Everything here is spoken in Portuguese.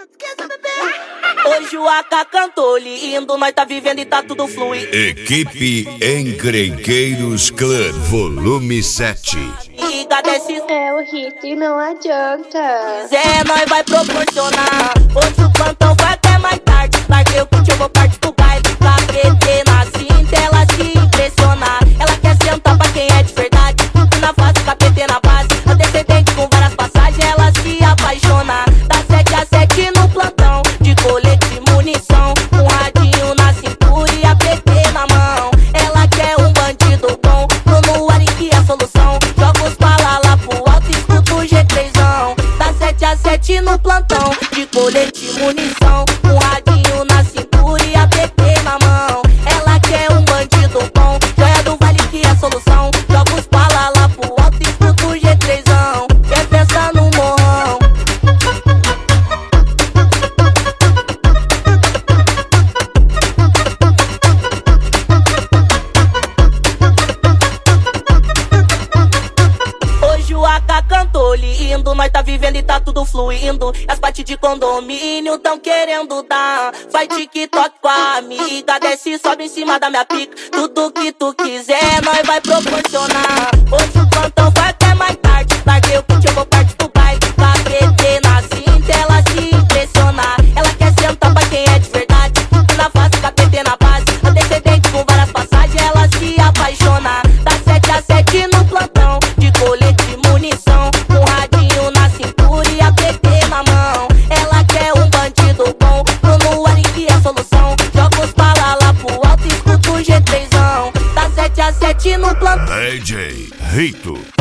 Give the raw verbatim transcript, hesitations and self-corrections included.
Hoje o A K cantou lindo, nós tá vivendo e tá tudo fluindo. Equipe Encrenqueiros Clã, volume sete. Liga desse É o hit, não adianta. Zé, nós vai proporcionar. Hoje o plantão vai até mais tarde. Larguei o kit, eu vou partir do baile. Capete na cinta, ela se impressionar. Ela quer sentar pra quem é de verdade. E na face, capete na base. Antecedente com várias passagens, ela se apaixona. Da sete a sete no plantão, de colete e munição. Um radinho na cintura e a P T na mão. Ela quer um bandido bom, Bruno Ari que é a solução. Joga os bala lá pro alto e escuta o G trêsão. Da sete a sete no plantão, de colete e munição. Um radinho na cintura e a P T na mão. Ela quer um bandido bom, joia do vale que é a solução. Joga os bala lá pro alto e escuta o G trêsão. Quer pensar no morrão? Hoje o A K cantou lindo, nós tá vivendo e tá tudo fluindo. As partes de condomínio tão querendo dar. Faz TikTok com a amiga, desce e sobe em cima da minha pica. Tudo que tu quiser, nós vai proporcionar. Hoje o plantão vai até mais tarde. Larguei o kit, eu vou partir do baile. Capete na cinta, ela se impressionar. Ela quer sentar pra quem é de verdade. E na face, capete na base. Antecedente com várias passagens, ela se apaixona. Da sete a sete no plantão, de colete e munição. Um radinho na cintura e a P T na mão. Ela quer um bandido bom, Bruno Ari que é a solução. Joga os bala lá pro alto e escuta o G trêsão. Da sete a sete no plantão. D J Rito.